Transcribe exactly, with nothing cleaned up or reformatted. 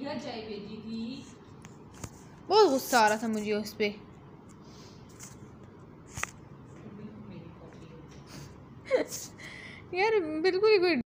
घर चाय भेजी थी। बहुत गुस्सा आ रहा था मुझे उस पे। यार बिल्कुल ही कोई